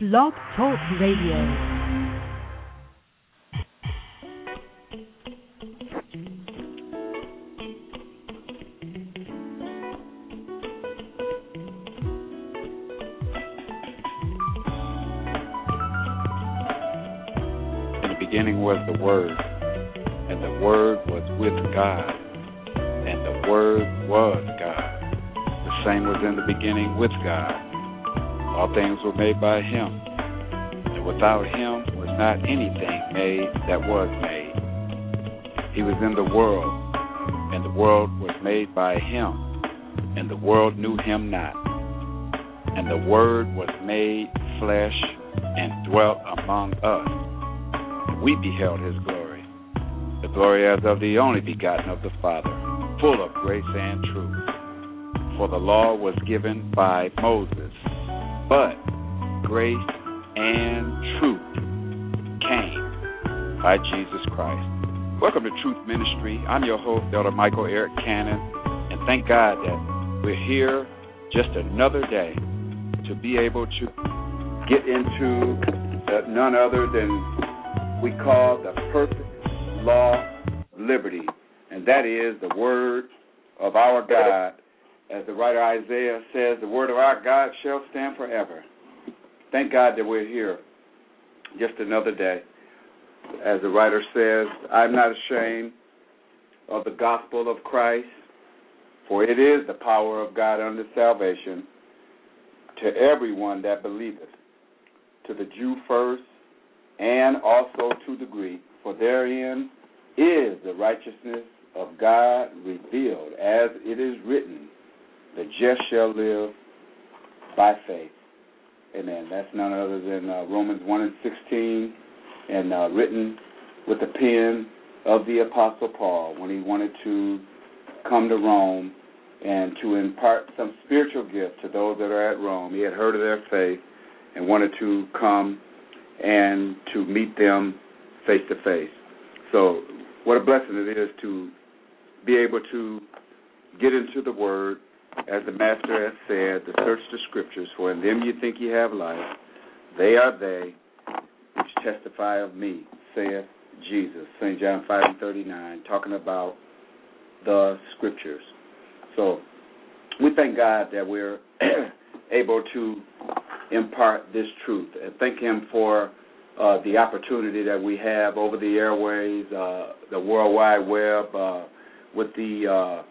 Blog Talk Radio. Beginning was the Word, and the Word was with God, and the Word was God. The same was in the beginning with God. All things were made by Him, and without Him was not anything made that was made. He was in the world, and the world was made by Him, and the world knew Him not. And the Word was made flesh and dwelt among us. We beheld His glory, the glory as of the only begotten of the Father, full of grace and truth. For the law was given by Moses, but grace and truth came by Jesus Christ. Welcome to Truth Ministry. I'm your host, Elder Michael Eric Cannon, and thank God that we're here just another day to be able to get into none other than we call the perfect law of liberty, and that is the word of our God. As the writer Isaiah says, the word of our God shall stand forever. Thank God that we're here just another day. As the writer says, I'm not ashamed of the gospel of Christ, for it is the power of God unto salvation to everyone that believeth, to the Jew first, and also to the Greek, for therein is the righteousness of God revealed, as it is written, the just shall live by faith. Amen. That's none other than Romans 1 and 16, and written with the pen of the Apostle Paul when he wanted to come to Rome and to impart some spiritual gift to those that are at Rome. He had heard of their faith and wanted to come and to meet them face to face. So what a blessing it is to be able to get into the Word, as the Master has said, to search the Scriptures, for in them you think you have life. They are they which testify of me, saith Jesus. St. John 5 and 39, talking about the Scriptures. So we thank God that we're able to impart this truth, and thank Him for the opportunity that we have over the airways, the World Wide Web, with the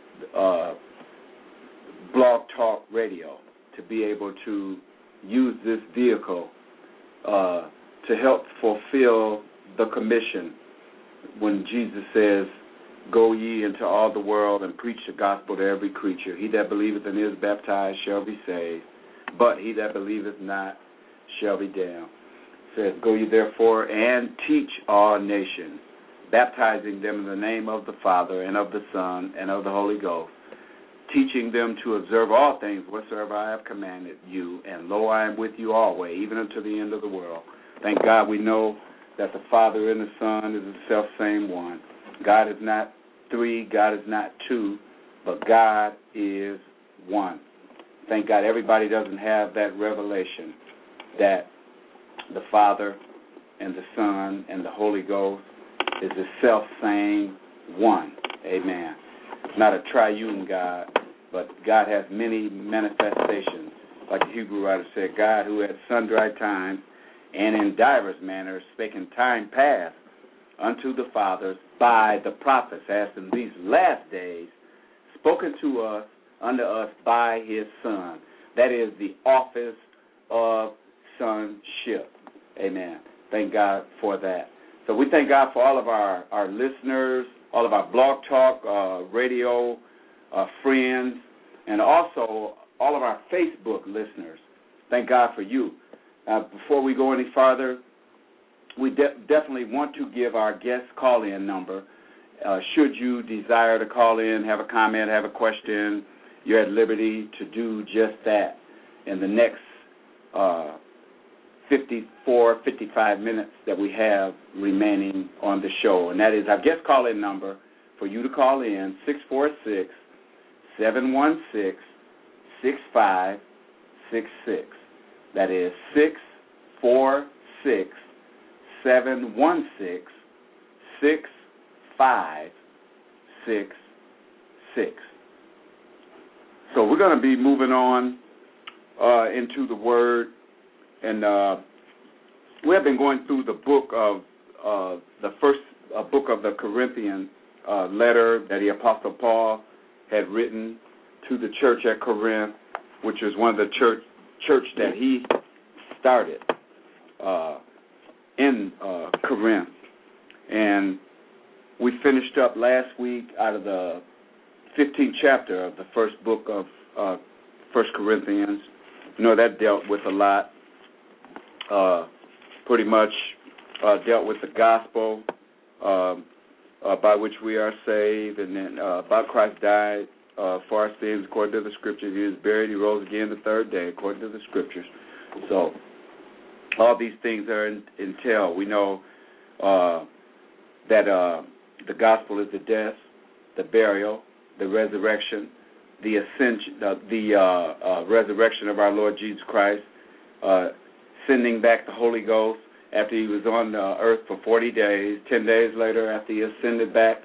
Blog Talk Radio, to be able to use this vehicle to help fulfill the commission when Jesus says, go ye into all the world and preach the gospel to every creature. He that believeth and is baptized shall be saved, but he that believeth not shall be damned. It says, go ye therefore and teach all nations, baptizing them in the name of the Father and of the Son and of the Holy Ghost, teaching them to observe all things whatsoever I have commanded you, and lo, I am with you always, even unto the end of the world. Thank God we know that the Father and the Son is the self-same one. God is not three, God is not two, but God is one. Thank God everybody doesn't have that revelation that the Father and the Son and the Holy Ghost is the self-same one. Amen. Not a triune God, but God has many manifestations. Like the Hebrew writer said, God who at sundry times and in divers manners spake in time past unto the fathers by the prophets, as in these last days spoken to us, unto us by His Son. That is the office of sonship. Amen. Thank God for that. So we thank God for all of our listeners, all of our Blog Talk radio friends, and also all of our Facebook listeners. Thank God for you. Before we go any farther, we definitely want to give our guest call-in number. Should you desire to call in, have a comment, have a question, you're at liberty to do just that in the next 55 minutes that we have remaining on the show. And that is our guest call-in number for you to call in, 646-716-6566. That is So we're going to be moving on into the Word, and we have been going through the book of the first book of the Corinthian letter that the Apostle Paul had written to the church at Corinth, which is one of the church that he started in Corinth. And we finished up last week out of the 15th chapter of the first book of 1 Corinthians. You know, that dealt with a lot, pretty much dealt with the gospel by which we are saved, and then about Christ died for our sins according to the Scriptures. He was buried, he rose again the third day according to the Scriptures. So all these things are entailed. We know that the gospel is the death, the burial, the resurrection, the ascension, the resurrection of our Lord Jesus Christ, sending back the Holy Ghost after he was on earth for 40 days. 10 days later, after he ascended back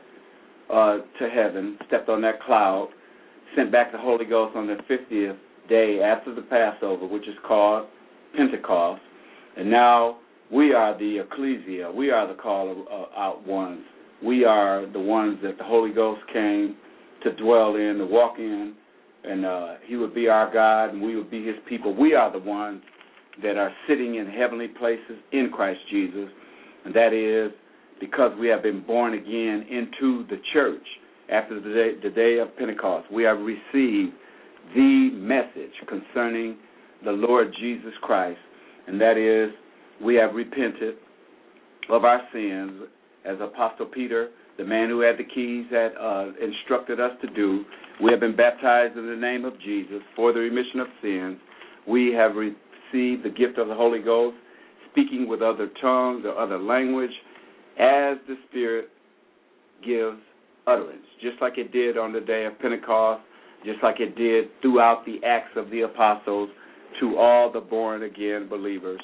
to heaven, stepped on that cloud, sent back the Holy Ghost on the 50th day after the Passover, which is called Pentecost. And now we are the ecclesia. We are the called out ones. We are the ones that the Holy Ghost came to dwell in, to walk in, and he would be our God, and we would be his people. We are the ones that are sitting in heavenly places in Christ Jesus, and that is because we have been born again into the church after the day of Pentecost. We have received the message concerning the Lord Jesus Christ, and that is we have repented of our sins, as Apostle Peter, the man who had the keys, had instructed us to do. We have been baptized in the name of Jesus for the remission of sins. We have received the gift of the Holy Ghost, speaking with other tongues or other language, as the Spirit gives utterance, just like it did on the day of Pentecost, just like it did throughout the Acts of the Apostles to all the born-again believers.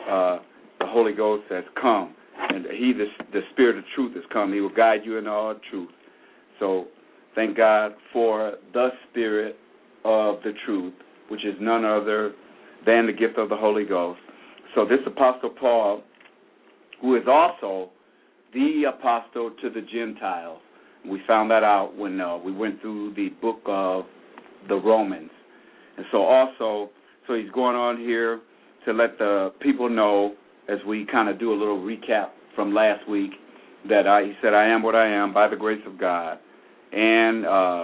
The Holy Ghost has come, and he, the Spirit of truth, has come. He will guide you in all truth. So thank God for the Spirit of the truth, which is none other than the gift of the Holy Ghost. So this Apostle Paul, who is also the apostle to the Gentiles, we found that out when we went through the book of the Romans. And so he's going on here to let the people know, as we kind of do a little recap from last week, that he said, I am what I am by the grace of God. And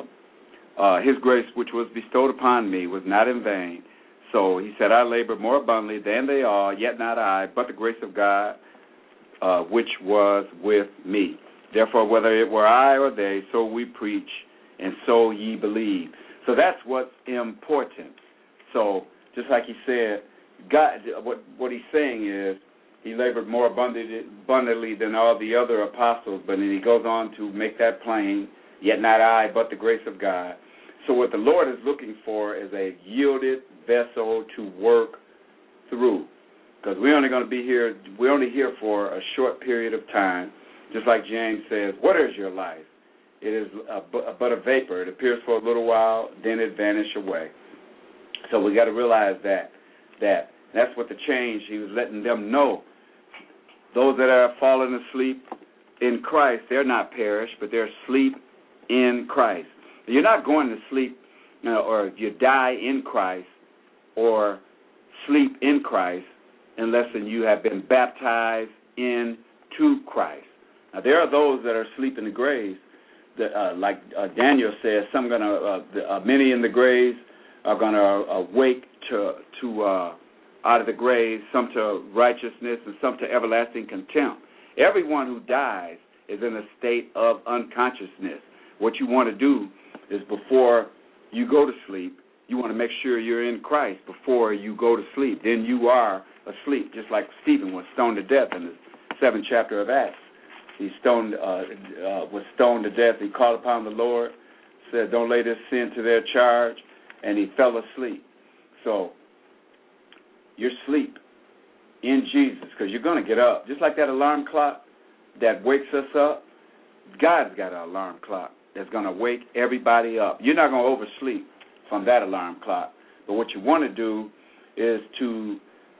his grace, which was bestowed upon me, was not in vain. So he said, I labor more abundantly than they all, yet not I, but the grace of God, which was with me. Therefore, whether it were I or they, so we preach, and so ye believe. So that's what's important. So just like he said, God, what he's saying is, he labored more abundantly than all the other apostles, but then he goes on to make that plain, yet not I, but the grace of God. So what the Lord is looking for is a yielded vessel to work through, because we're only going to be here, we're only here for a short period of time. Just like James says, what is your life? It is but a vapor. It appears for a little while, then it vanishes away. So we got to realize that's what the change, he was letting them know. Those that are fallen asleep in Christ, they're not perished, but they're asleep in Christ. You're not going to sleep, or you die in Christ or sleep in Christ unless you have been baptized into Christ. Now, there are those that are asleep in the graves, that, like Daniel says, many in the graves are going to awake to out of the grave, some to righteousness and some to everlasting contempt. Everyone who dies is in a state of unconsciousness. What you want to do is, before you go to sleep, you want to make sure you're in Christ before you go to sleep. Then you are asleep, just like Stephen was stoned to death in the 7th chapter of Acts. He was stoned to death. He called upon the Lord, said, don't lay this sin to their charge, and he fell asleep. So you're asleep in Jesus, because you're going to get up. Just like that alarm clock that wakes us up, God's got an alarm clock that's going to wake everybody up. You're not going to oversleep from that alarm clock. But what you want to do is to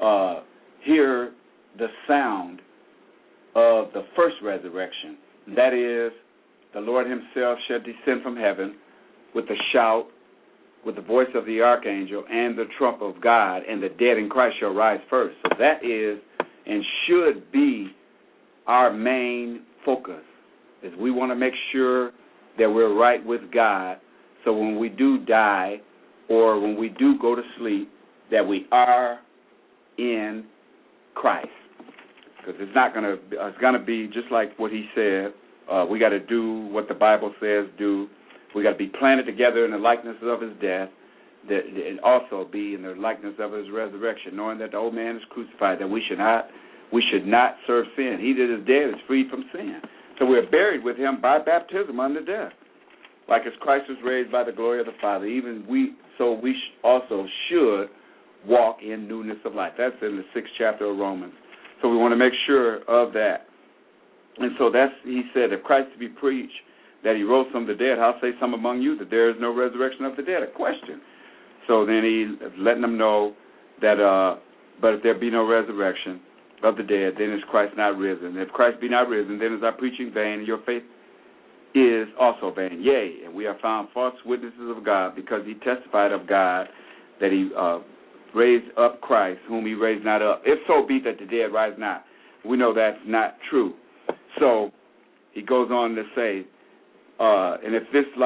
hear the sound of the first resurrection. That is, the Lord himself shall descend from heaven with a shout, with the voice of the archangel and the trump of God, and the dead in Christ shall rise first. So that is and should be our main focus, is we want to make sure that we're right with God, so when we do die or when we do go to sleep, that we are in Christ. Because it's going to be just like what he said. We got to do what the Bible says do. We got to be planted together in the likeness of his death, and also be in the likeness of his resurrection, knowing that the old man is crucified, that we should not serve sin. He that is dead is freed from sin. So we're buried with him by baptism unto death. Like as Christ was raised by the glory of the Father, we also should walk in newness of life. That's in the 6th chapter of Romans. So we want to make sure of that. And so he said, if Christ be preached that he rose from the dead, how say some among you that there is no resurrection of the dead? A question. So then he's letting them know that, but if there be no resurrection of the dead, then is Christ not risen. If Christ be not risen, then is our preaching vain, and your faith is also vain. Yea, and we have found false witnesses of God, because he testified of God that he raised up Christ, whom he raised not up. If so be that the dead rise not. We know that's not true. So he goes on to say, in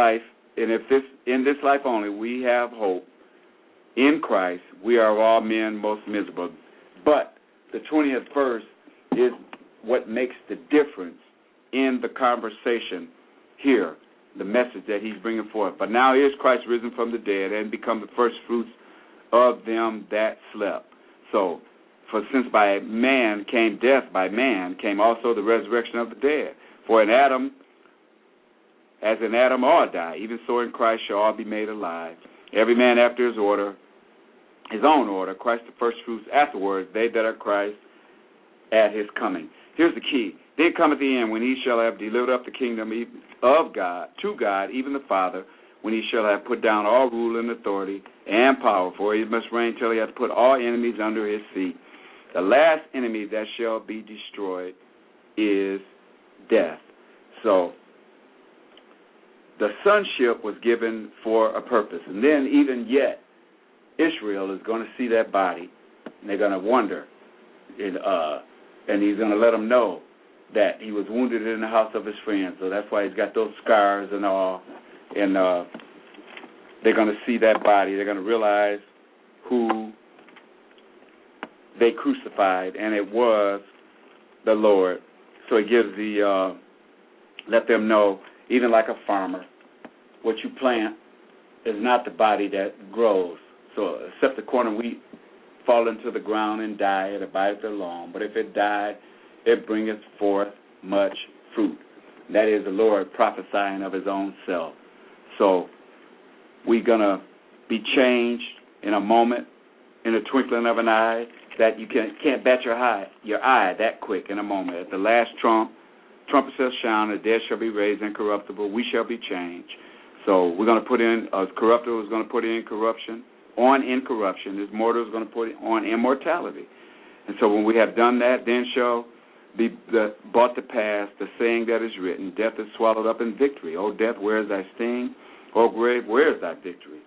this life only we have hope in Christ, we are of all men most miserable. But the 20th verse is what makes the difference in the conversation here, the message that he's bringing forth. But now is Christ risen from the dead and become the first fruits of them that slept. So, for since by man came death, by man came also the resurrection of the dead. For in Adam, as in Adam all die, even so in Christ shall all be made alive. Every man after his own order, Christ the first fruits, afterwards they that are Christ at his coming. Here's the key. Then cometh the end, when he shall have delivered up the kingdom of God, to God, even the Father, when he shall have put down all rule and authority and power, for he must reign till he hath put all enemies under his feet. The last enemy that shall be destroyed is death. So, the sonship was given for a purpose. And then, even yet, Israel is going to see that body, and they're going to wonder. And he's going to let them know that he was wounded in the house of his friends. So that's why he's got those scars and all. And they're going to see that body. They're going to realize who they crucified, and it was the Lord. So he gives let them know, even like a farmer, what you plant is not the body that grows. So except the corn of wheat fall into the ground and die, it abideth alone. But if it die, it bringeth forth much fruit. That is the Lord prophesying of his own self. So we're going to be changed in a moment, in a twinkling of an eye, that you can't bat your eye that quick in a moment. At the last trumpet shall sound, the dead shall be raised incorruptible, we shall be changed. So we're going to put in, corruptible is going to put in corruption, on incorruption. This mortal is going to put on immortality. And so when we have done that, then shall be brought to pass the saying that is written, death is swallowed up in victory. O death, where is thy sting? O grave, where is thy victory?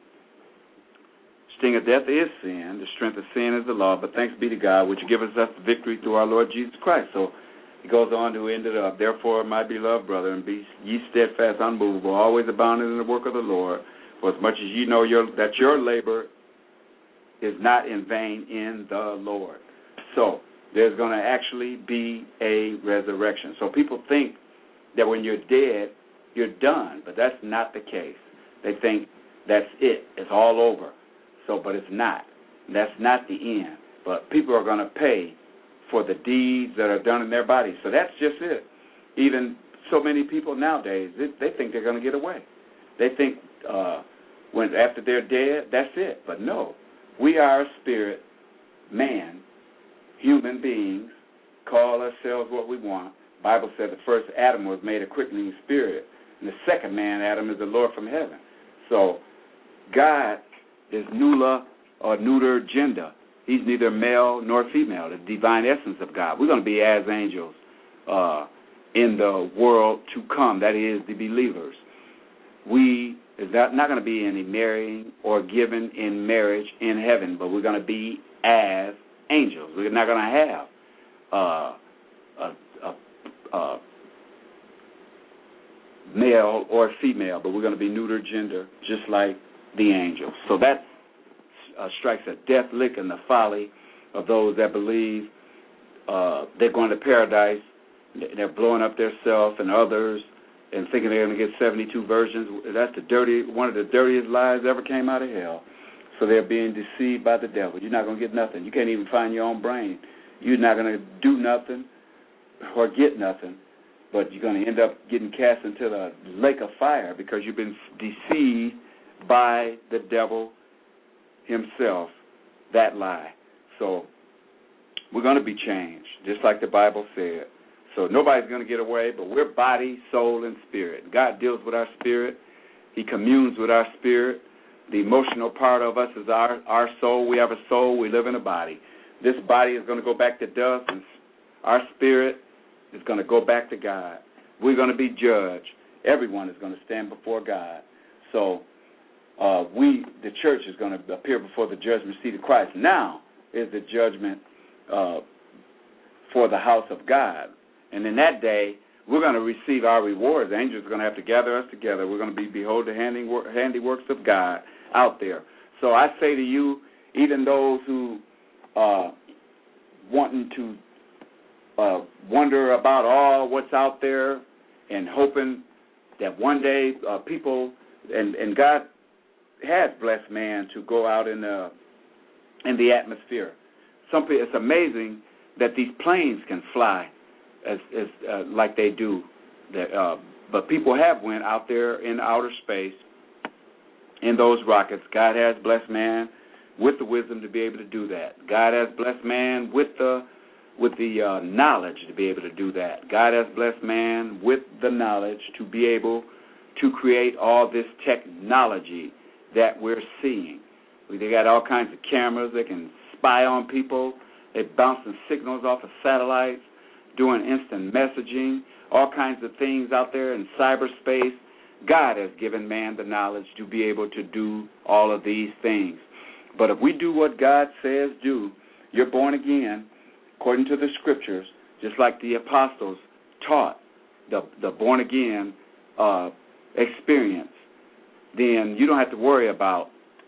Sting of death is sin. The strength of sin is the law. But thanks be to God, which giveth us the victory through our Lord Jesus Christ. So he goes on to end it up. Therefore, my beloved brother, and be ye steadfast, unmovable, always abounding in the work of the Lord. For as much as ye know that your labor is not in vain in the Lord. So there's going to actually be a resurrection. So people think that when you're dead, you're done. But that's not the case. They think that's it. It's all over. So, but it's not. That's not the end. But people are going to pay for the deeds that are done in their bodies. So that's just it. Even so many people nowadays, they think they're going to get away. They think when after they're dead, that's it. But no, we are a spirit, man, human beings, call ourselves what we want. The Bible said the first Adam was made a quickening spirit, and the second man, Adam, is the Lord from heaven. So God is nula or neuter gender. He's neither male nor female, the divine essence of God. We're going to be as angels in the world to come, that is, the believers. There's not going to be any marrying or given in marriage in heaven, but we're going to be as angels. We're not going to have a male or female, but we're going to be neuter gender, just like the angels. So that strikes a death lick in the folly of those that believe they're going to paradise. They're blowing up their self and others and thinking they're going to get 72 virgins. That's one of the dirtiest lies that ever came out of hell. So they're being deceived by the devil. You're not going to get nothing. You can't even find your own brain. You're not going to do nothing or get nothing, but you're going to end up getting cast into the lake of fire because you've been deceived by the devil himself, that lie. So we're going to be changed, just like the Bible said. So nobody's going to get away, but we're body, soul, and spirit. God deals with our spirit. He communes with our spirit. The emotional part of us is our soul. We have a soul. We live in a body. This body is going to go back to dust, and our spirit is going to go back to God. We're going to be judged. Everyone is going to stand before God. So the church is going to appear before the judgment seat of Christ. Now is the judgment for the house of God. And in that day, we're going to receive our rewards. The angels are going to have to gather us together. We're going to behold the handiworks of God out there. So I say to you, even those who wanting to wonder about all what's out there and hoping that one day people, and God has blessed man to go out in the atmosphere. It's amazing that these planes can fly as like they do. But people have went out there in outer space in those rockets. God has blessed man with the wisdom to be able to do that. God has blessed man with the knowledge to be able to do that. God has blessed man with the knowledge to be able to create all this technology that we're seeing. They got all kinds of cameras that can spy on people. They're bouncing signals off of satellites, doing instant messaging, all kinds of things out there in cyberspace. God has given man the knowledge to be able to do all of these things. But if we do what God says do, you're born again, according to the scriptures, just like the apostles taught the born-again experience, then you don't have to worry about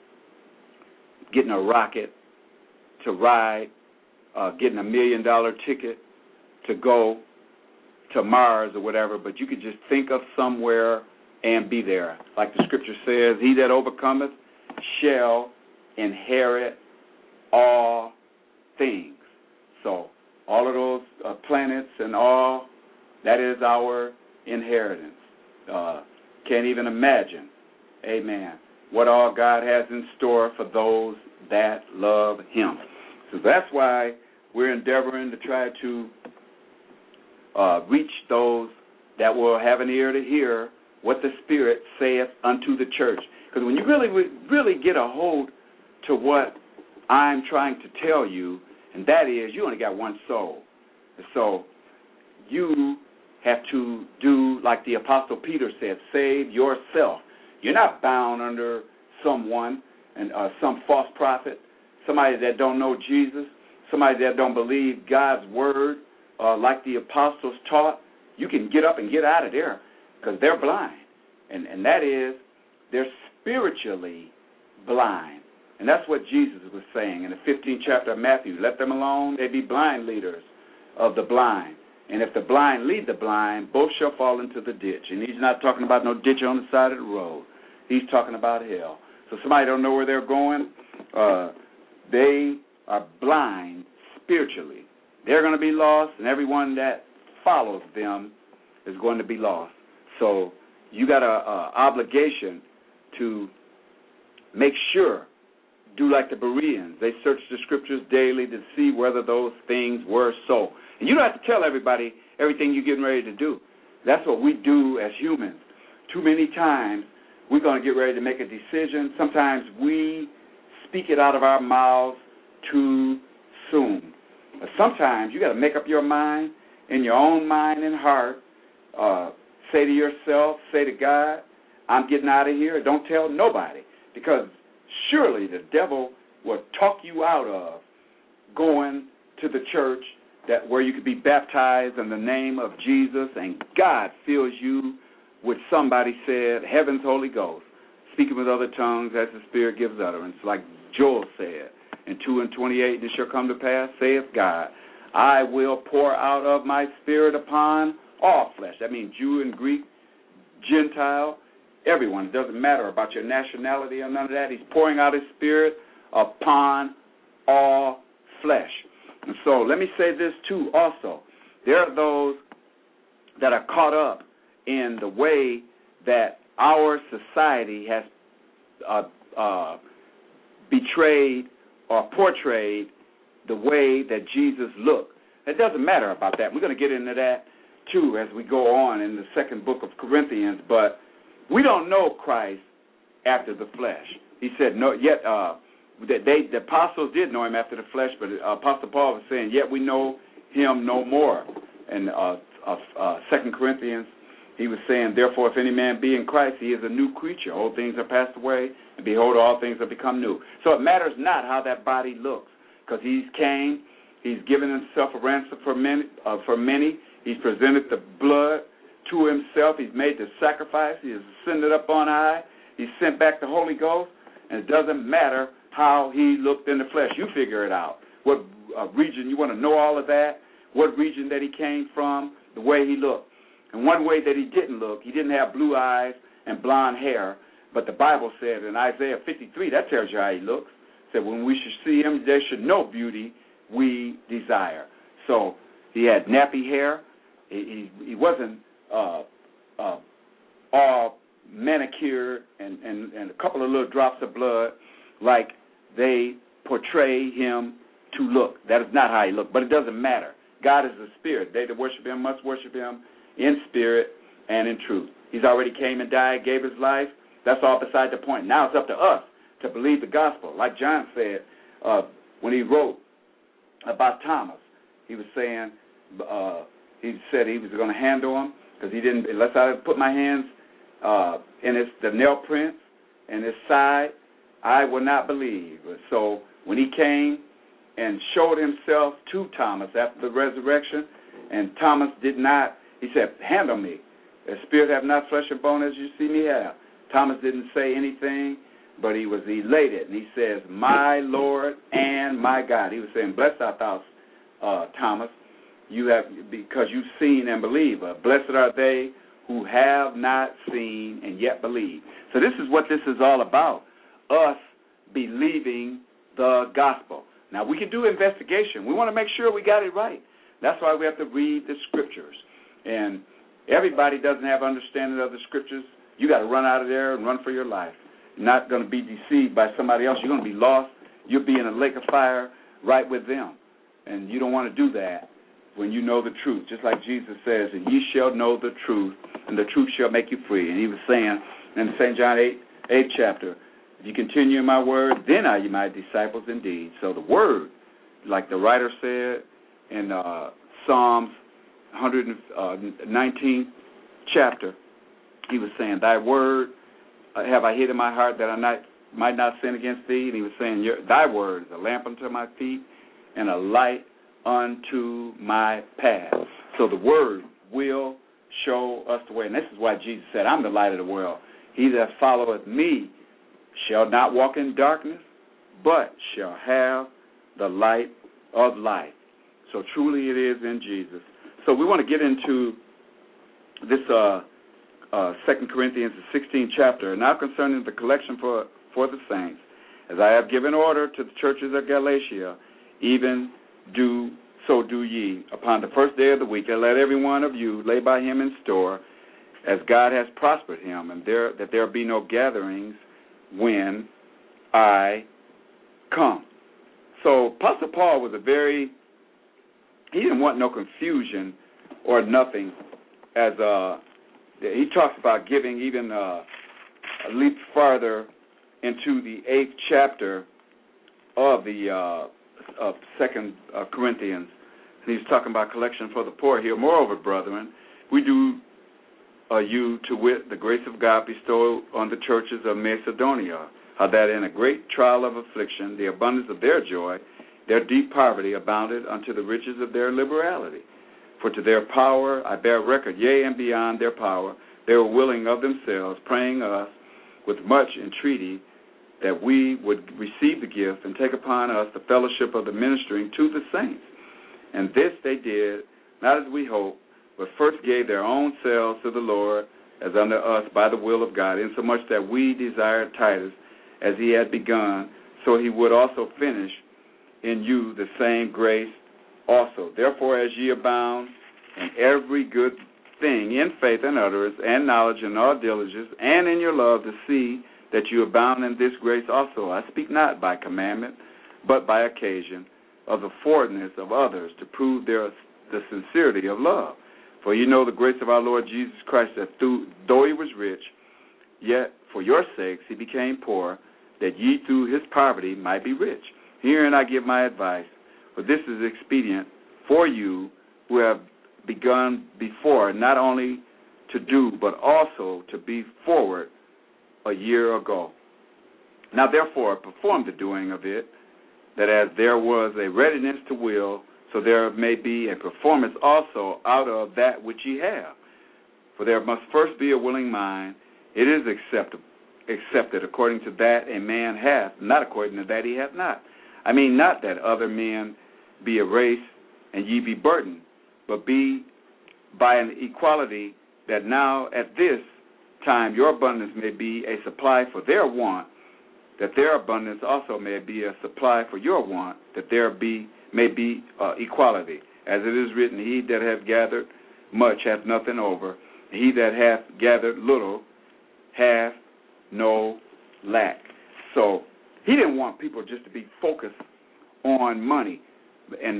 getting a rocket to ride, getting $1 million ticket to go to Mars or whatever, but you could just think of somewhere and be there. Like the scripture says, he that overcometh shall inherit all things. So all of those planets and all, that is our inheritance. Can't even imagine, amen, what all God has in store for those that love him. So that's why we're endeavoring to try to reach those that will have an ear to hear what the Spirit saith unto the church. Because when you really get a hold to what I'm trying to tell you, and that is you only got one soul. So you have to do like the Apostle Peter said, save yourself. You're not bound under someone and some false prophet, somebody that don't know Jesus, somebody that don't believe God's word like the apostles taught. You can get up and get out of there because they're blind. And that is, they're spiritually blind. And that's what Jesus was saying in the 15th chapter of Matthew. Let them alone. They be blind leaders of the blind. And if the blind lead the blind, both shall fall into the ditch. And he's not talking about no ditch on the side of the road. He's talking about hell. So somebody don't know where they're going. They are blind spiritually. They're going to be lost, and everyone that follows them is going to be lost. So you got an obligation to make sure do like the Bereans. They search the scriptures daily to see whether those things were so. And you don't have to tell everybody everything you're getting ready to do. That's what we do as humans. Too many times we're going to get ready to make a decision. Sometimes we speak it out of our mouths too soon. But sometimes you got to make up your mind in your own mind and heart. Say to yourself, say to God, I'm getting out of here. Don't tell nobody. Because surely the devil will talk you out of going to the church where you could be baptized in the name of Jesus, and God fills you with, somebody said, heaven's Holy Ghost, speaking with other tongues as the Spirit gives utterance, like Joel said in 2:28, and it shall come to pass, saith God, I will pour out of my Spirit upon all flesh. That means Jew and Greek, Gentile, everyone. It doesn't matter about your nationality or none of that. He's pouring out his Spirit upon all flesh. And so let me say this too also. There are those that are caught up in the way that our society has betrayed or portrayed the way that Jesus looked. It doesn't matter about that. We're going to get into that too as we go on in the second book of Corinthians, but we don't know Christ after the flesh. He said, no, yet the apostles did know him after the flesh, but Apostle Paul was saying, yet we know him no more. And 2 Corinthians, he was saying, therefore, if any man be in Christ, he is a new creature. Old things are passed away, and behold, all things have become new. So it matters not how that body looks, because he's came, he's given himself a ransom for many. He's presented the blood to himself. He's made the sacrifice. He has ascended up on high. He's sent back the Holy Ghost, and it doesn't matter how he looked in the flesh. You figure it out. What region, you want to know all of that, what region that he came from, the way he looked. And one way that he didn't look, he didn't have blue eyes and blonde hair, but the Bible said in Isaiah 53, that tells you how he looks. It said when we should see him, there should no beauty we desire. So he had nappy hair. He wasn't all manicured and a couple of little drops of blood like they portray him to look. That is not how he looked, but it doesn't matter. God is a spirit. They that worship him must worship him in spirit and in truth. He's already came and died, gave his life. That's all beside the point. Now it's up to us to believe the gospel. Like John said when he wrote about Thomas, he was saying, he said he was going to handle him because he didn't, unless I put my hands in the nail prints in his side, I will not believe. So when he came and showed himself to Thomas after the resurrection, and Thomas did not, he said, handle me. The spirit have not flesh and bone as you see me have. Thomas didn't say anything, but he was elated. And he says, my Lord and my God. He was saying, blessed art thou, Thomas, you have, because you've seen and believe. Blessed are they who have not seen and yet believe. So this is what this is all about, us believing the gospel. Now, we can do investigation. We want to make sure we got it right. That's why we have to read the scriptures. And everybody doesn't have understanding of the scriptures. You got to run out of there and run for your life. You're not going to be deceived by somebody else. You're going to be lost. You'll be in a lake of fire right with them. And you don't want to do that when you know the truth. Just like Jesus says, and ye shall know the truth, and the truth shall make you free. And he was saying in St. John 8th chapter, if you continue in my word, then are you my disciples indeed. So the word, like the writer said in Psalms 119th chapter, he was saying, thy word have I hid in my heart that I might not sin against thee. And he was saying, thy word is a lamp unto my feet and a light unto my path. So the word will show us the way. And this is why Jesus said, I'm the light of the world. He that followeth me shall not walk in darkness, but shall have the light of life. So truly it is in Jesus. So we want to get into this 2 Corinthians, the 16th chapter. Now concerning the collection for the saints, as I have given order to the churches of Galatia, even so do ye. Upon the first day of the week, and let every one of you lay by him in store, as God has prospered him, and that there be no gatherings when I come. So Apostle Paul was he didn't want no confusion or nothing, as he talks about giving even a leap farther into the 8th chapter of the of 2 Corinthians. He's talking about collection for the poor here. Moreover, brethren, we do you to wit the grace of God bestowed on the churches of Macedonia, how that in a great trial of affliction, the abundance of their joy, their deep poverty abounded unto the riches of their liberality. For to their power I bear record, yea, and beyond their power, they were willing of themselves, praying us with much entreaty that we would receive the gift and take upon us the fellowship of the ministering to the saints. And this they did, not as we hoped, but first gave their own selves to the Lord as unto us by the will of God, insomuch that we desired Titus, as he had begun, so he would also finish in you the same grace also. Therefore, as ye abound in every good thing, in faith and utterance, and knowledge and all diligence, and in your love to see that you abound in this grace also. I speak not by commandment, but by occasion of the forwardness of others to prove the sincerity of love. For you know the grace of our Lord Jesus Christ, that though he was rich, yet for your sakes he became poor, that ye through his poverty might be rich. Herein I give my advice, for this is expedient for you who have begun before, not only to do, but also to be forward a year ago. Now therefore perform the doing of it, that as there was a readiness to will, so there may be a performance also out of that which ye have. For there must first be a willing mind. It is accepted according to that a man hath, not according to that he hath not. I mean not that other men be erased and ye be burdened, but be by an equality that now at this time your abundance may be a supply for their want, that their abundance also may be a supply for your want, that there may be equality. As it is written, he that hath gathered much hath nothing over, and he that hath gathered little hath no lack. So he didn't want people just to be focused on money, and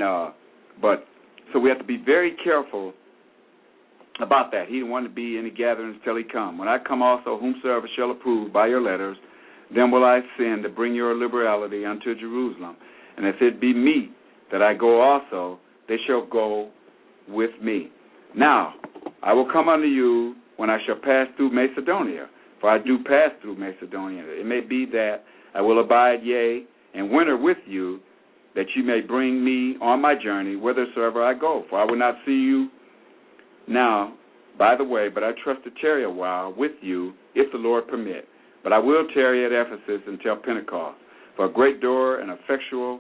so we have to be very careful about that. He didn't want to be any gatherings till he come. When I come also, whomsoever shall approve by your letters, then will I send to bring your liberality unto Jerusalem. And if it be meet that I go also, they shall go with me. Now, I will come unto you when I shall pass through Macedonia, for I do pass through Macedonia. It may be that I will abide, yea, and winter with you, that you may bring me on my journey whithersoever I go. For I will not see you now by the way, but I trust to tarry a while with you, if the Lord permit. But I will tarry at Ephesus until Pentecost. For a great door and effectual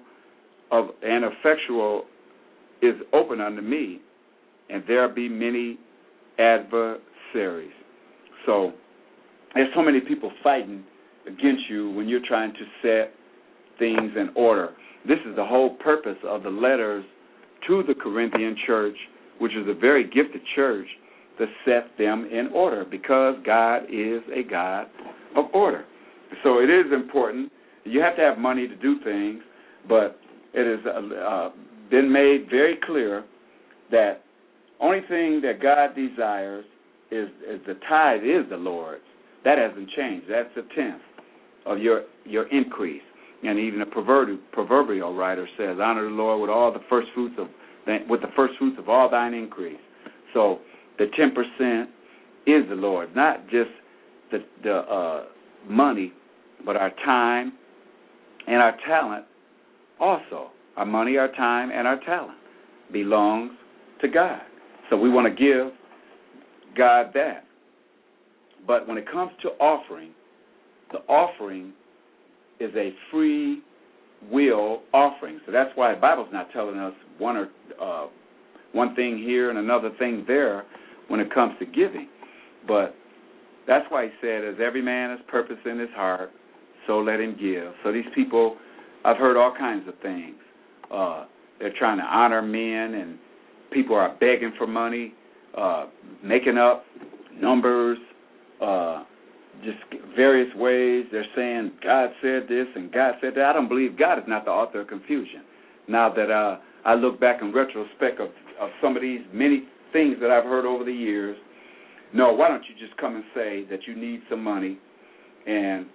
is open unto me, and there be many adversaries. So there's so many people fighting against you when you're trying to set things in order. This is the whole purpose of the letters to the Corinthian church, which is a very gifted church, to set them in order, because God is a God of order. So it is important. You have to have money to do things, but it has been made very clear that only thing that God desires is the tithe is the Lord's. That hasn't changed. That's a tenth of your increase. And even a proverbial writer says, "Honor the Lord with all the first fruits of all thine increase." So the 10% is the Lord, not just the money, but our time and our talent also. Our money, our time, and our talent belongs to God. So we want to give God that. But when it comes to offering, the offering is a free will offering. So that's why the Bible's not telling us one thing here and another thing there when it comes to giving. But that's why he said, as every man has purpose in his heart, so let him give. So these people, I've heard all kinds of things. They're trying to honor men, and people are begging for money, making up numbers, just various ways. They're saying God said this and God said that. I don't believe God is not the author of confusion. Now that I look back in retrospect of some of these many things that I've heard over the years, no, why don't you just come and say that you need some money, and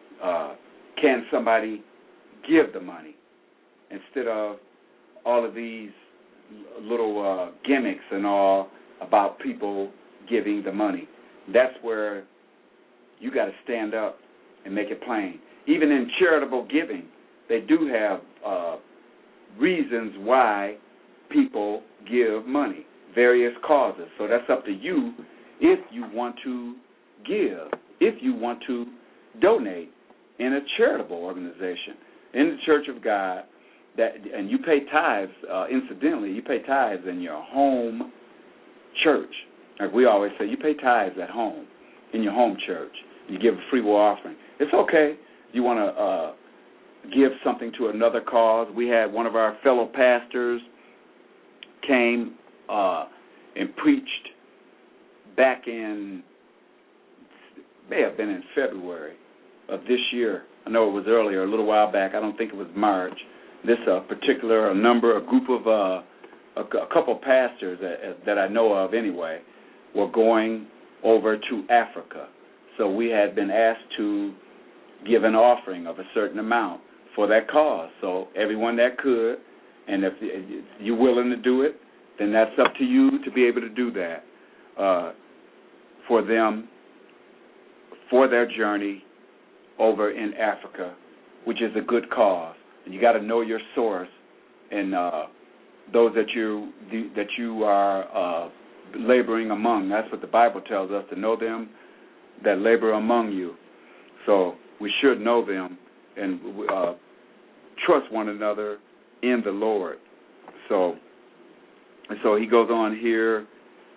can somebody give the money, instead of all of these little gimmicks and all about people giving the money. That's where you got to stand up and make it plain. Even in charitable giving, they do have reasons why people give money, various causes. So that's up to you if you want to give, if you want to donate in a charitable organization, in the Church of God, and you pay tithes, incidentally, you pay tithes in your home church. Like we always say, you pay tithes at home, in your home church. You give a free will offering. It's okay. You want to give something to another cause. We had one of our fellow pastors came and preached back in, may have been in February of this year. I know it was earlier, a little while back. I don't think it was March. This particular a group of a couple pastors that I know of anyway, were going over to Africa. So we had been asked to give an offering of a certain amount for that cause. So everyone that could, and if you're willing to do it, then that's up to you to be able to do that for them, for their journey over in Africa, which is a good cause. And you got to know your source and those that you are laboring among. That's what the Bible tells us, to know them that labor among you. So we should know them and trust one another in the Lord. So he goes on here,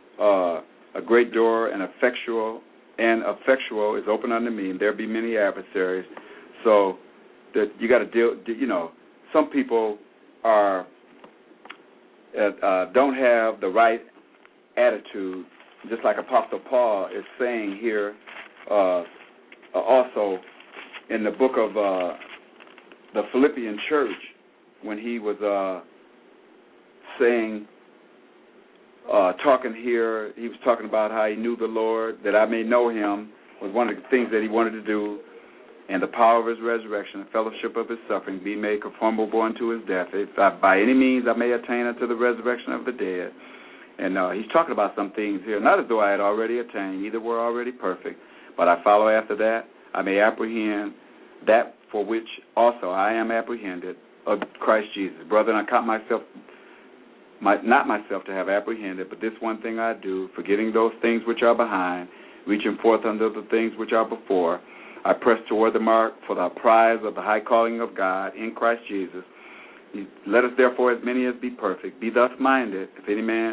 a great door and effectual is open unto me, and there be many adversaries. So that you got to deal. Some people are don't have the right attitude, just like Apostle Paul is saying here, also in the book of the Philippian church, when he was saying, talking here, he was talking about how he knew the Lord, that I may know him, was one of the things that he wanted to do, and the power of his resurrection, the fellowship of his suffering, be made conformable unto his death, if by any means I may attain unto the resurrection of the dead. And he's talking about some things here, not as though I had already attained, neither were already perfect, but I follow after that, I may apprehend that for which also I am apprehended of Christ Jesus. Brethren, I count not myself to have apprehended, but this one thing I do, forgetting those things which are behind, reaching forth unto the things which are before, I press toward the mark for the prize of the high calling of God in Christ Jesus. Let us therefore, as many as be perfect, be thus minded. If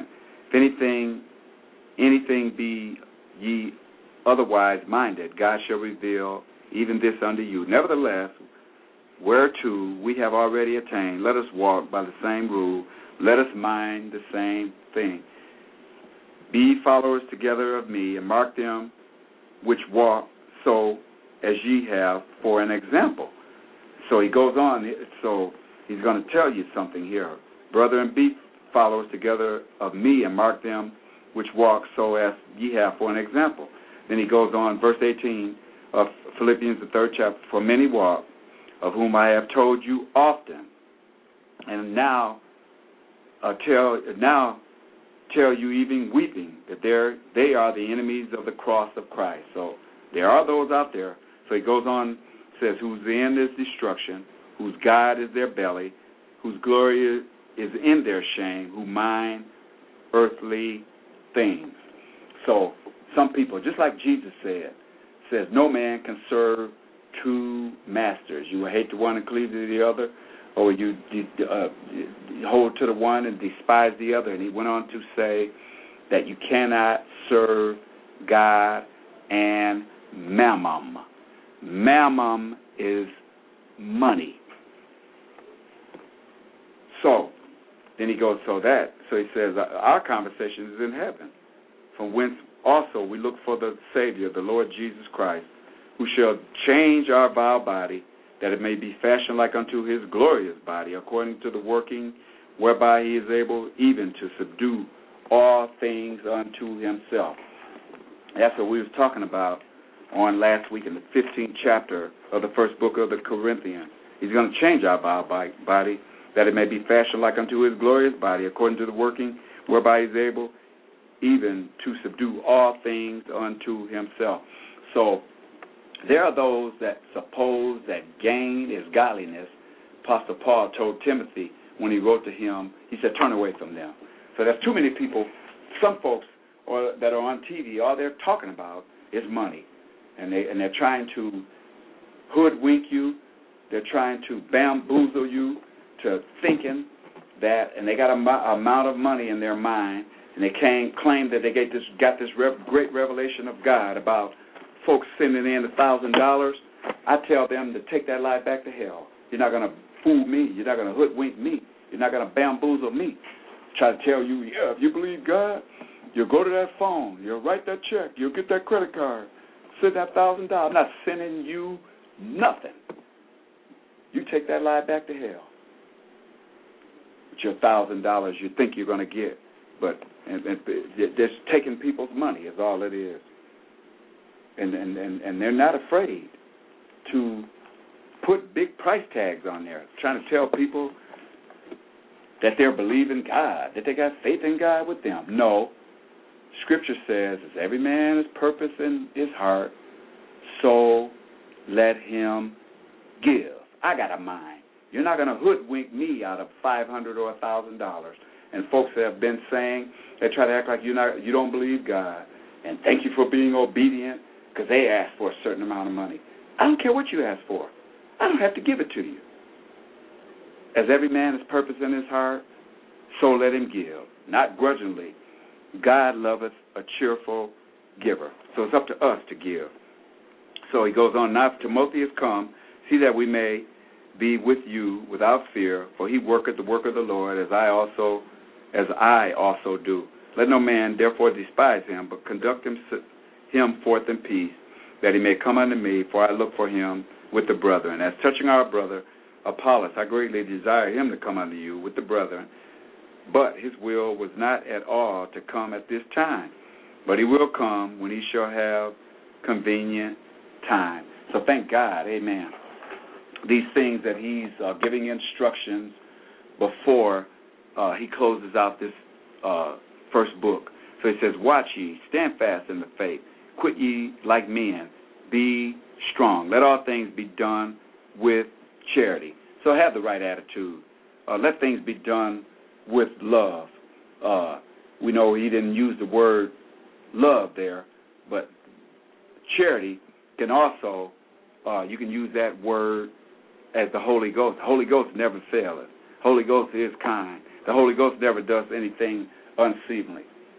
anything be ye otherwise minded, God shall reveal even this unto you. Nevertheless, whereto we have already attained, let us walk by the same rule. Let us mind the same thing. Be followers together of me, and mark them which walk so as ye have for an example. So he goes on, so he's going to tell you something here. Brethren, be followers together of me, and mark them which walk so as ye have for an example. Then he goes on, verse 18 of Philippians, the 3rd chapter, for many walk, of whom I have told you often, and now tell you even weeping, that they are the enemies of the cross of Christ. So there are those out there. So he goes on, says, whose end is destruction, whose God is their belly, whose glory is in their shame, who mind earthly things. So some people, just like Jesus says, no man can serve two masters. You will hate the one and cleave to the other, or you hold to the one and despise the other. And he went on to say that you cannot serve God and mammon. Mammon is money. So then he goes, so he says, our conversation is in heaven, from whence also we look for the Savior, the Lord Jesus Christ, who shall change our vile body, that it may be fashioned like unto his glorious body, according to the working whereby he is able even to subdue all things unto himself. That's what we was talking about on last week in the 15th chapter of the first book of the Corinthians. He's going to change our vile body, that it may be fashioned like unto his glorious body, according to the working whereby he is able even to subdue all things unto himself. So there are those that suppose that gain is godliness. Apostle Paul told Timothy when he wrote to him, he said, turn away from them. So there's too many people, some folks that are on TV, all they're talking about is money. And they're trying to hoodwink you. They're trying to bamboozle you to thinking that, and they got an amount of money in their mind, and they claim that they got this great revelation of God about folks sending in $1,000. I tell them to take that lie back to hell. You're not going to fool me. You're not going to hoodwink me. You're not going to bamboozle me. Try to tell you, yeah, if you believe God, you'll go to that phone. You'll write that check. You'll get that credit card. Send that $1,000. I'm not sending you nothing. You take that lie back to hell. With your $1,000 you think you're going to get. But just taking people's money is all it is. And they're not afraid to put big price tags on there, trying to tell people that they're believing God, that they got faith in God with them. No. Scripture says, as every man has purpose in his heart, so let him give. I got a mind. You're not going to hoodwink me out of $500 or $1,000. And folks have been saying, they try to act like you don't believe God. And thank you for being obedient, because they asked for a certain amount of money. I don't care what you ask for. I don't have to give it to you. As every man has purpose in his heart, so let him give, not grudgingly. God loveth a cheerful giver. So it's up to us to give. So he goes on, now Timothy is come, see that we may be with you without fear, for he worketh the work of the Lord, as I also do. Let no man therefore despise him, but conduct him forth in peace, that he may come unto me, for I look for him with the brethren. As touching our brother Apollos, I greatly desire him to come unto you with the brethren, but his will was not at all to come at this time, but he will come when he shall have convenient time. So thank God, amen. These things that he's giving instructions before he closes out this first book. So he says, watch ye, stand fast in the faith, quit ye like men, be strong. Let all things be done with charity. So have the right attitude. Let things be done with love. We know he didn't use the word love there, but charity can also, you can use that word as the Holy Ghost. The Holy Ghost never fails. Holy Ghost is kind. The Holy Ghost never does anything unseemly.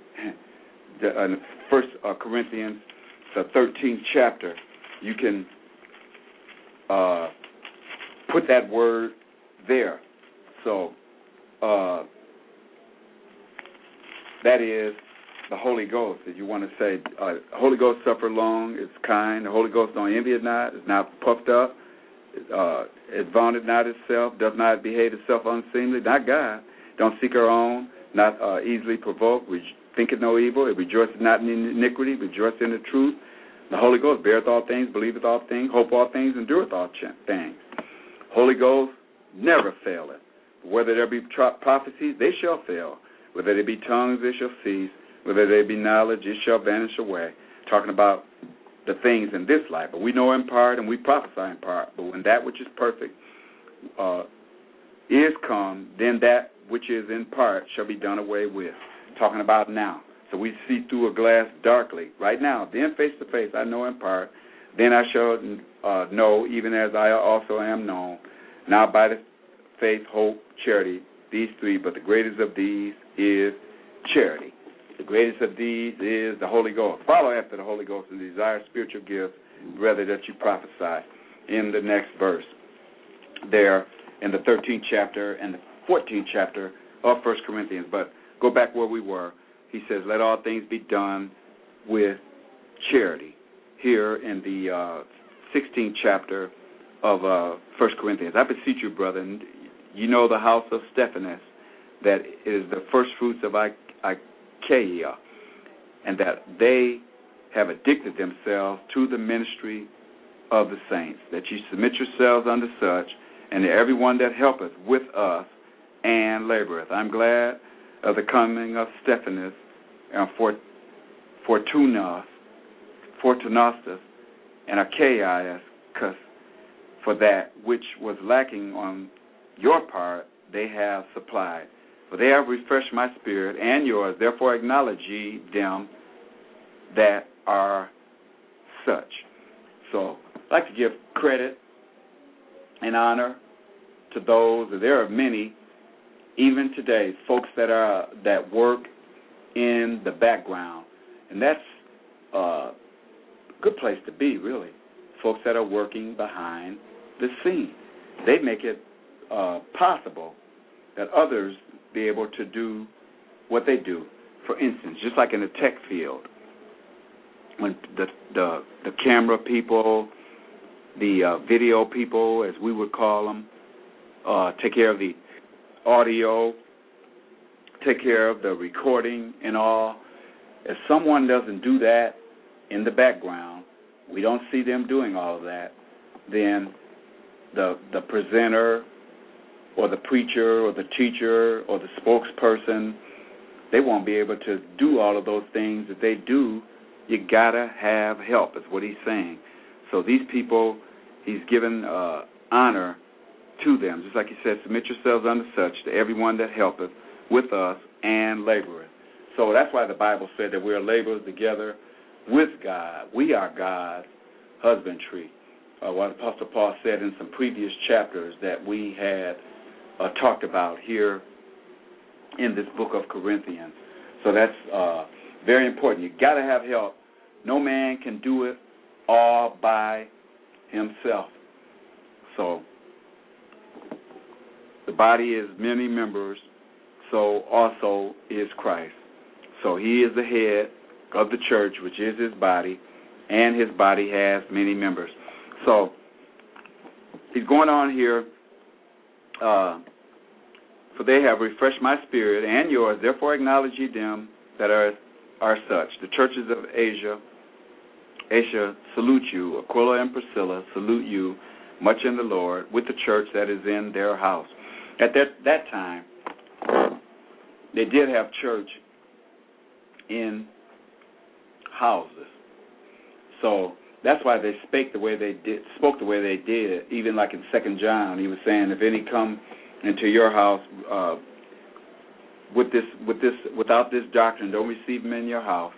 In 1 Corinthians, the 13th chapter, you can put that word there. So that is the Holy Ghost. If you want to say, Holy Ghost suffer long, it's kind. The Holy Ghost don't envy it not, it's not puffed up, it vaunteth not itself, does not behave itself unseemly, not God. Don't seek our own, not easily provoked, thinketh no evil, it rejoiceth not in iniquity, rejoiceth in the truth. The Holy Ghost beareth all things, believeth all things, hopeth all things, endureth all things. Holy Ghost never faileth. Whether there be prophecies, they shall fail. Whether there be tongues, they shall cease. Whether there be knowledge, it shall vanish away. Talking about the things in this life. But we know in part and we prophesy in part. But when that which is perfect is come, then that which is in part shall be done away with. Talking about now. So we see through a glass darkly. Right now, then face to face, I know in part. Then I shall know, even as I also am known. Now by the faith, hope, charity, these three, but the greatest of these is charity. The greatest of these is the Holy Ghost. Follow after the Holy Ghost and desire spiritual gifts, rather that you prophesy. In the next verse, there in the 13th chapter and the 14th chapter of 1 Corinthians. But go back where we were. He says, let all things be done with charity. Here in the 16th chapter of 1 Corinthians. I beseech you, brethren, you know the house of Stephanas, that is the first fruits of Achaia, and that they have addicted themselves to the ministry of the saints, that ye submit yourselves unto such, and to everyone that helpeth with us and laboreth. I'm glad of the coming of Stephanas and Fortunatus and Achaicus, for that which was lacking on your part they have supplied. For they have refreshed my spirit and yours, therefore acknowledge ye them that are such. So I'd like to give credit and honor to those, and there are many, even today, folks that work in the background. And that's a good place to be, really. Folks that are working behind the scene. They make it possible that others be able to do what they do. For instance, just like in the tech field, when the camera people, the video people, as we would call them, take care of the audio, take care of the recording and all. If someone doesn't do that in the background, we don't see them doing all of that, then the presenter or the preacher or the teacher or the spokesperson, they won't be able to do all of those things that they do. You got to have help, is what he's saying. So these people, he's given honor to them. Just like he said, submit yourselves unto such, to everyone that helpeth with us and laboreth. So that's why the Bible said that we are laborers together with God. We are God's husbandry. What Apostle Paul said in some previous chapters that we had talked about here in this book of Corinthians. So that's very important. You got to have help. No man can do it all by himself. So the body is many members, so also is Christ. So he is the head of the church, which is his body, and his body has many members. So he's going on here, for they have refreshed my spirit and yours, therefore acknowledge ye them that are such. The churches of Asia salute you. Aquila and Priscilla salute you much in the Lord, with the church that is in their house. At that time, they did have church in houses. So that's why they spoke the way they did. Even like in 2 John, he was saying, if any come into your house without this doctrine, don't receive them in your house.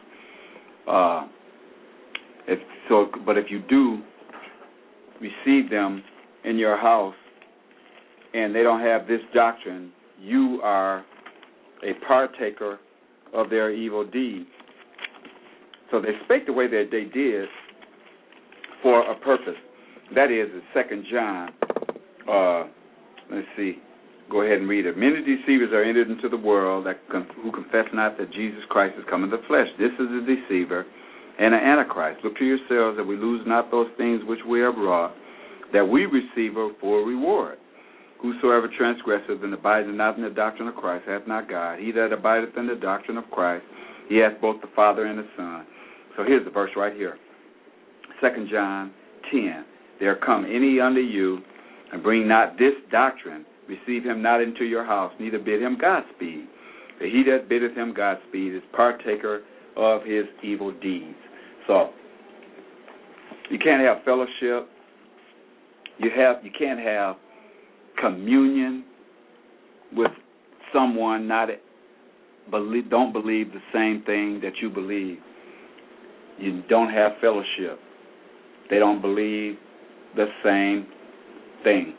But if you do receive them in your house and they don't have this doctrine, you are a partaker of their evil deeds. So they spake the way that they did for a purpose. That is, in 2 John, let's see, go ahead and read it. Many deceivers are entered into the world who confess not that Jesus Christ is come in the flesh. This is a deceiver and an antichrist. Look to yourselves that we lose not those things which we have wrought, that we receive a full reward. Whosoever transgresseth and abideth not in the doctrine of Christ hath not God. He that abideth in the doctrine of Christ, he hath both the Father and the Son. So here's the verse right here. 2 John 10. There come any unto you, and bring not this doctrine. Receive him not into your house, neither bid him Godspeed. For he that biddeth him Godspeed is partaker of his evil deeds. So you can't have fellowship. You can't have communion with someone don't believe the same thing that you believe. You don't have fellowship. They don't believe the same thing.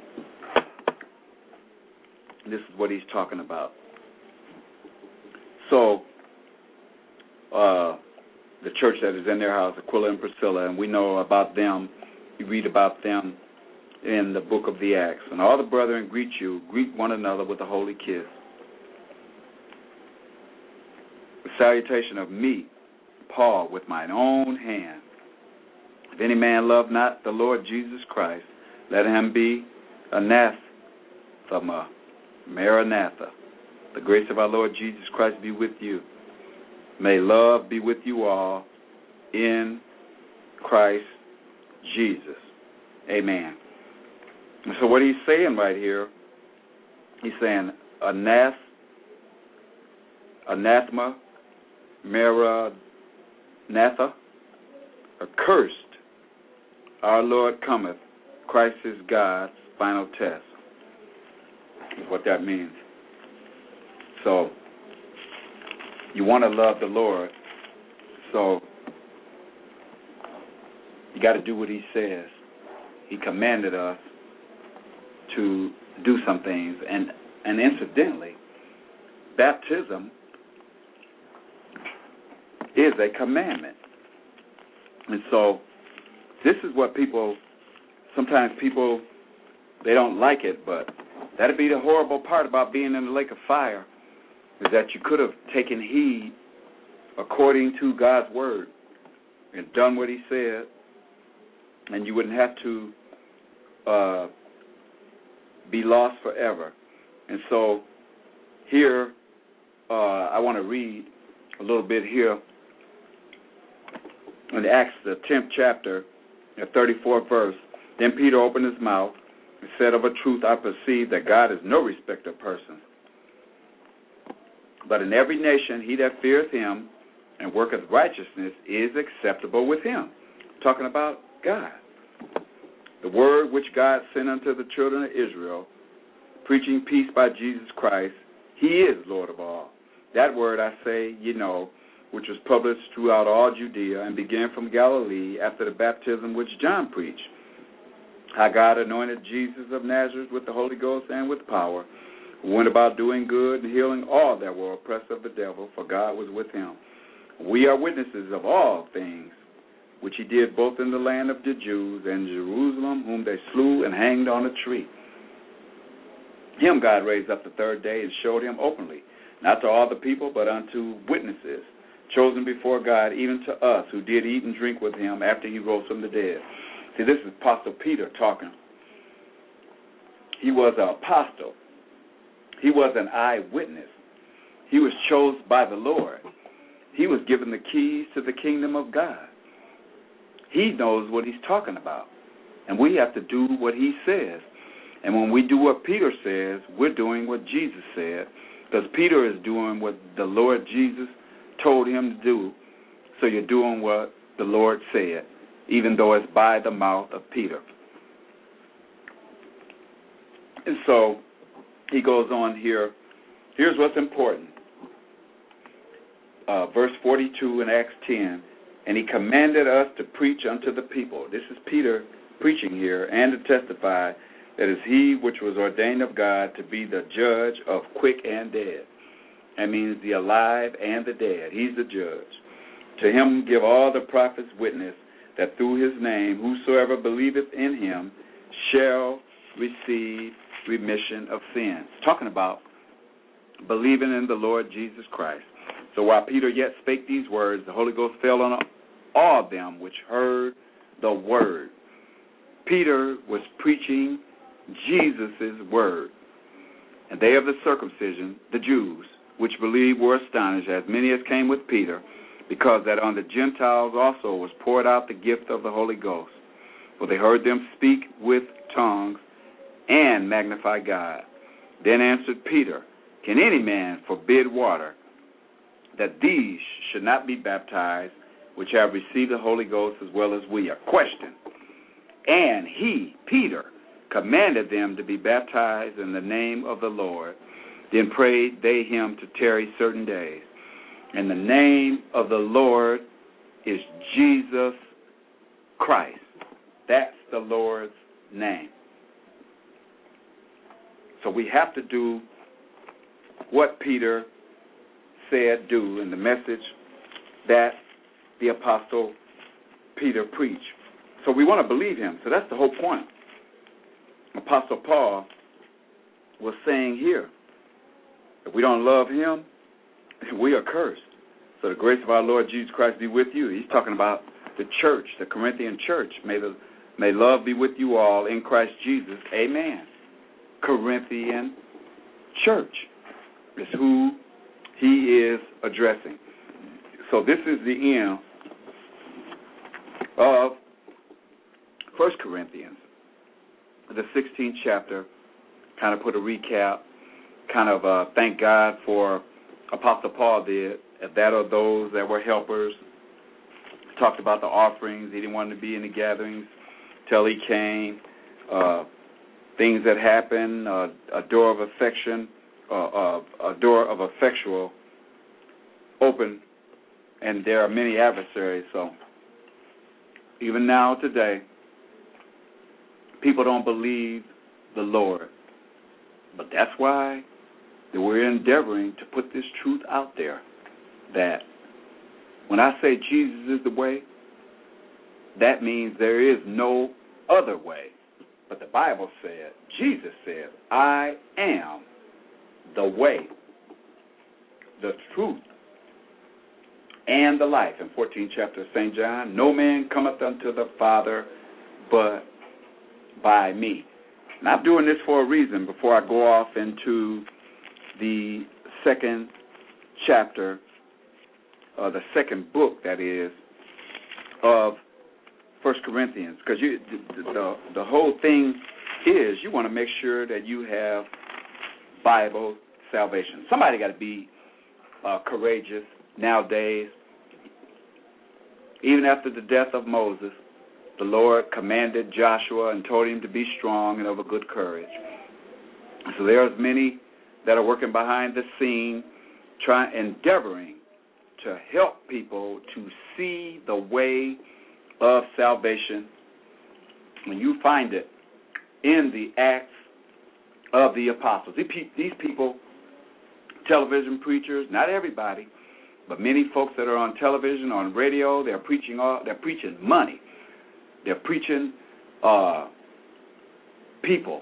This is what he's talking about. So the church that is in their house, Aquila and Priscilla, and we know about them. You read about them in the book of the Acts. And all the brethren greet you. Greet one another with a holy kiss. The salutation of me, Paul, with mine own hand. If any man love not the Lord Jesus Christ, let him be anathema, Maranatha. The grace of our Lord Jesus Christ be with you. May love be with you all in Christ Jesus. Amen. And so what he's saying right here, he's saying anathema, Maranatha, accursed, our Lord cometh, Christ is God's final test, is what that means. So, you want to love the Lord, so you got to do what he says. He commanded us to do some things, and incidentally, baptism is a commandment. And so, this is what sometimes people, they don't like it, but that'd be the horrible part about being in the lake of fire, is that you could have taken heed according to God's word and done what he said, and you wouldn't have to be lost forever. And so here, I want to read a little bit here in Acts, the 10th chapter, the 34th verse. Then Peter opened his mouth and said, of a truth I perceive that God is no respecter of persons, but in every nation he that feareth him and worketh righteousness is acceptable with him. Talking about God. The word which God sent unto the children of Israel, preaching peace by Jesus Christ, he is Lord of all. That word I say, ye know, which was published throughout all Judea and began from Galilee after the baptism which John preached. How God anointed Jesus of Nazareth with the Holy Ghost and with power, who went about doing good and healing all that were oppressed of the devil, for God was with him. We are witnesses of all things which he did both in the land of the Jews and Jerusalem, whom they slew and hanged on a tree. Him God raised up the third day and showed him openly, not to all the people, but unto witnesses, chosen before God, even to us, who did eat and drink with him after he rose from the dead. See, this is Apostle Peter talking. He was an apostle. He was an eyewitness. He was chosen by the Lord. He was given the keys to the kingdom of God. He knows what he's talking about. And we have to do what he says. And when we do what Peter says, we're doing what Jesus said, because Peter is doing what the Lord Jesus told him to do. So you're doing what the Lord said, even though it's by the mouth of Peter. And so he goes on here. Here's what's important. Verse 42 in Acts 10. And he commanded us to preach unto the people. This is Peter preaching here, and to testify that is he which was ordained of God to be the judge of quick and dead. That means the alive and the dead. He's the judge. To him give all the prophets witness that through his name whosoever believeth in him shall receive remission of sins. Talking about believing in the Lord Jesus Christ. So while Peter yet spake these words, the Holy Ghost fell on all them which heard the word. Peter was preaching Jesus' word. And they of the circumcision, the Jews, which believed, were astonished, as many as came with Peter, because that on the Gentiles also was poured out the gift of the Holy Ghost. For they heard them speak with tongues and magnify God. Then answered Peter, can any man forbid water, that these should not be baptized, which have received the Holy Ghost as well as we? A question. And he, Peter, commanded them to be baptized in the name of the Lord. Then prayed they him to tarry certain days. And the name of the Lord is Jesus Christ. That's the Lord's name. So we have to do what Peter said do in the message that the Apostle Peter preached. So we want to believe him. So that's the whole point. Apostle Paul was saying here, if we don't love him, we are cursed. So the grace of our Lord Jesus Christ be with you. He's talking about the church, the Corinthian church. May love be with you all in Christ Jesus. Amen. Corinthian church is who he is addressing. So this is the end of 1 Corinthians, the 16th chapter. Kind of put a recap, kind of thank God for Apostle Paul did, that or those that were helpers. Talked about the offerings. He didn't want to be in the gatherings till he came. Things that happen, a door of affection, a door of effectual open, and there are many adversaries. So even now today, people don't believe the Lord. But that's why we're endeavoring to put this truth out there, that when I say Jesus is the way, that means there is no other way. But the Bible said, Jesus said, I am the way, the truth, and the life. In 14th chapter of St. John, no man cometh unto the Father but by me. And I'm doing this for a reason before I go off into the second chapter, the second book, that is, of 1 Corinthians. Because the whole thing is you want to make sure that you have Bible salvation. Somebody got to be courageous nowadays. Even after the death of Moses, the Lord commanded Joshua and told him to be strong and of a good courage. So there's many that are working behind the scene, endeavoring to help people to see the way of salvation. When you find it in the Acts of the Apostles. These people, television preachers, not everybody, but many folks that are on television, on radio, they're preaching money. They're preaching people.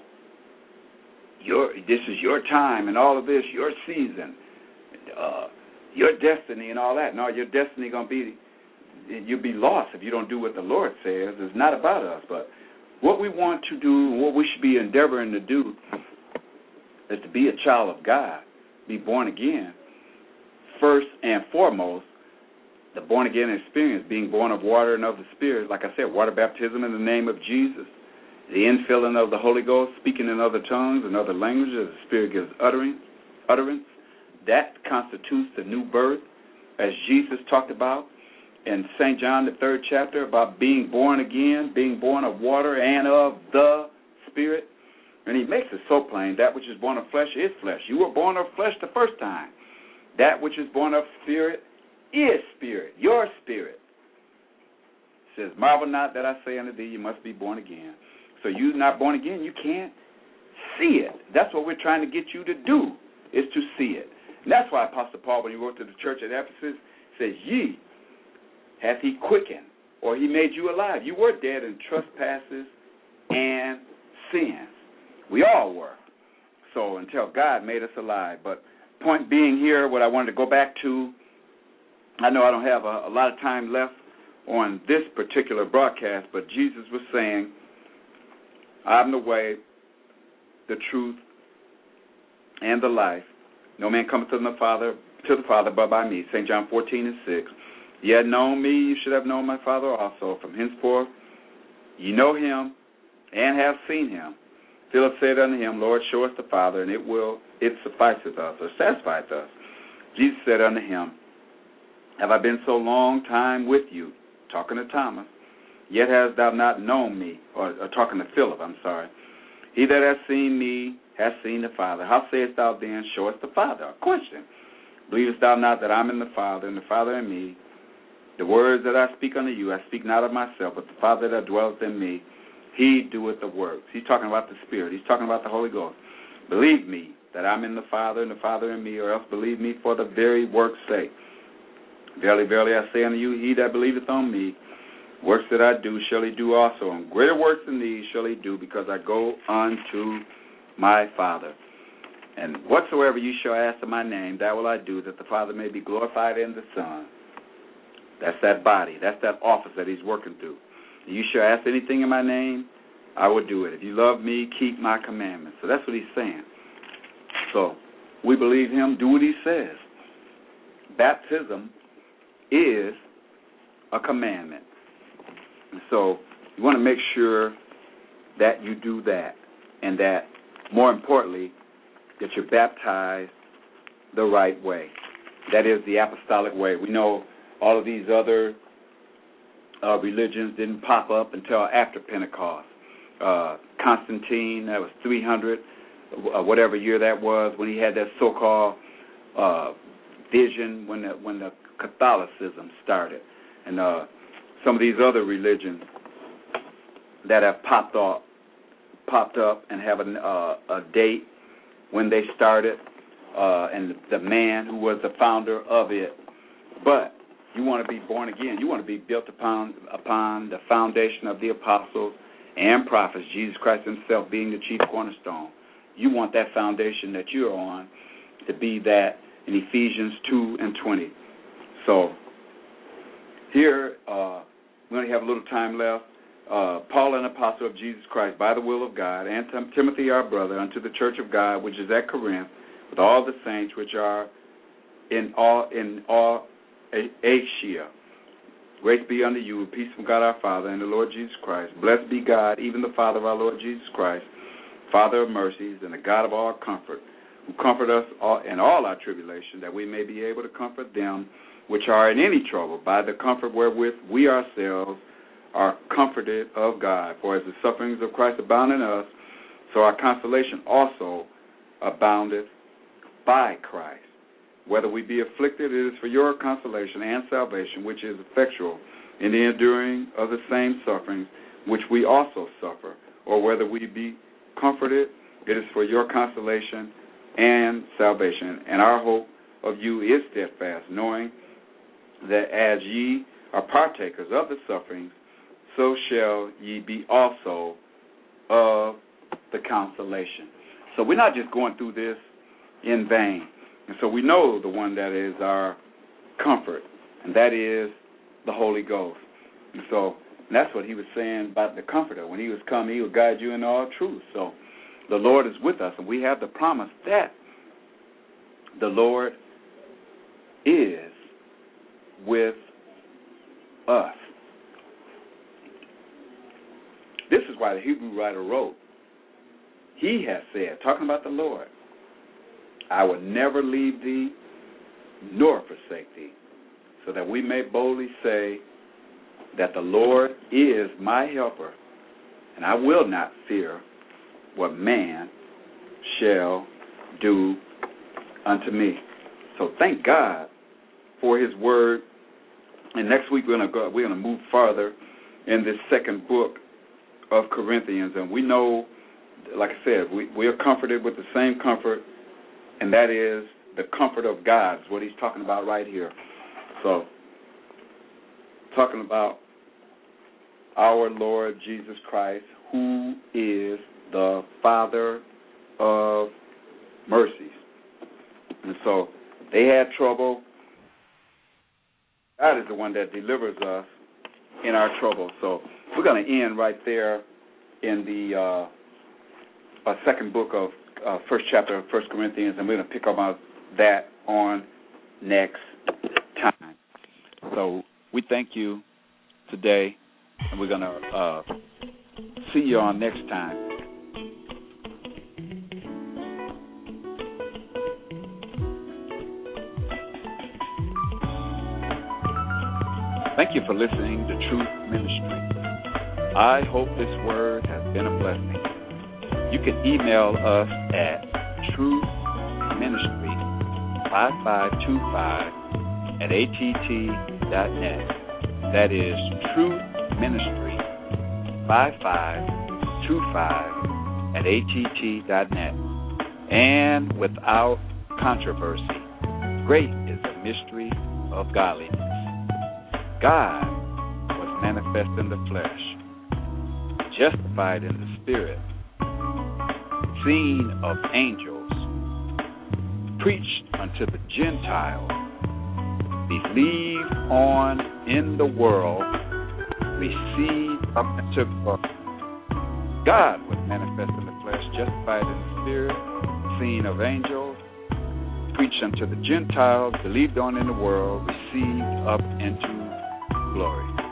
This is your time and all of this, your season, your destiny and all that. No, your destiny going to be, you'll be lost if you don't do what the Lord says. It's not about us, but what we want to do, what we should be endeavoring to do is to be a child of God, be born again. First and foremost, the born-again experience, being born of water and of the Spirit, like I said, water baptism in the name of Jesus, the infilling of the Holy Ghost, speaking in other tongues and other languages, the Spirit gives utterance. That constitutes the new birth, as Jesus talked about in St. John, the 3rd chapter, about being born again, being born of water and of the Spirit. And he makes it so plain, that which is born of flesh is flesh. You were born of flesh the first time. That which is born of Spirit is spirit, your spirit. It says, marvel not that I say unto thee, you must be born again. So you're not born again, you can't see it. That's what we're trying to get you to do, is to see it. And that's why Apostle Paul, when he wrote to the church at Ephesus, says, ye hath he quickened, or he made you alive. You were dead in trespasses and sins. We all were. So until God made us alive. But point being here, what I wanted to go back to, I know I don't have a lot of time left on this particular broadcast, but Jesus was saying, I'm the way, the truth, and the life. No man cometh to the Father but by me. St. John 14:6. Ye had known me, you should have known my Father also. From henceforth ye know him and have seen him. Philip said unto him, Lord, show us the Father, and it sufficeth us, or satisfieth us. Jesus said unto him, have I been so long time with you, talking to Thomas, yet hast thou not known me, or talking to Philip, I'm sorry. He that hath seen me hath seen the Father. How sayest thou then, show us the Father? A question. Believest thou not that I'm in the Father, and the Father in me? The words that I speak unto you, I speak not of myself, but the Father that dwelleth in me, he doeth the works. He's talking about the Spirit. He's talking about the Holy Ghost. Believe me that I'm in the Father, and the Father in me, or else believe me for the very work's sake. Verily, verily, I say unto you, he that believeth on me, works that I do shall he do also, and greater works than these shall he do, because I go unto my Father. And whatsoever you shall ask in my name, that will I do, that the Father may be glorified in the Son. That's that body. That's that office that he's working through. You shall ask anything in my name, I will do it. If you love me, keep my commandments. So that's what he's saying. So we believe him, do what he says. Baptism is a commandment. And so you want to make sure that you do that, and that, more importantly, that you're baptized the right way. That is the apostolic way. We know all of these other religions didn't pop up until after Pentecost. Constantine, that was 300, whatever year that was, when he had that so-called vision when the Catholicism started. And some of these other religions that have popped up and have a date when they started, and the man who was the founder of it. But you want to be born again. You want to be built upon the foundation of the apostles and prophets, Jesus Christ himself being the chief cornerstone. You want that foundation that you're on to be that in Ephesians 2:20. So here, we only have a little time left. Paul, an apostle of Jesus Christ, by the will of God, and Timothy, our brother, unto the church of God, which is at Corinth, with all the saints which are in all Asia. Grace be unto you, peace from God our Father and the Lord Jesus Christ. Blessed be God, even the Father of our Lord Jesus Christ, Father of mercies, and the God of all comfort, who comfort us in all our tribulation, that we may be able to comfort them which are in any trouble, by the comfort wherewith we ourselves are comforted of God. For as the sufferings of Christ abound in us, so our consolation also aboundeth by Christ. Whether we be afflicted, it is for your consolation and salvation, which is effectual in the enduring of the same sufferings which we also suffer. Or whether we be comforted, it is for your consolation and salvation. And our hope of you is steadfast, knowing that as ye are partakers of the sufferings, so shall ye be also of the consolation. So we're not just going through this in vain. And so we know the one that is our comfort, and that is the Holy Ghost. And so that's what he was saying about the Comforter. When he was coming, he would guide you in all truth. So the Lord is with us, and we have the promise that the Lord is with us. This is why the Hebrew writer wrote, he has said, talking about the Lord, I will never leave thee nor forsake thee, so that we may boldly say that the Lord is my helper, and I will not fear what man shall do unto me. So thank God for his word. And next week we're going to move farther in this second book of Corinthians. And we know, like I said, we are comforted with the same comfort, and that is the comfort of God, is what he's talking about right here. So, talking about our Lord Jesus Christ, who is the Father of mercies. And so, they had trouble. God is the one that delivers us in our trouble. So, we're going to end right there in the second book of first chapter of 1 Corinthians, and we're going to pick up on that on next time. So we thank you today, and we're going to see you on next time. Thank you for listening to Truth Ministry. I hope this word has been a blessing. You can email us at truthministry5525@att.net. That is truthministry5525@att.net. And without controversy, great is the mystery of godliness. God was manifest in the flesh, justified in the spirit, seen of angels, preached unto the Gentiles, believed on in the world, received up into God was manifest in the flesh, justified in the spirit, seen of angels, preached unto the Gentiles, believed on in the world, received up into glory.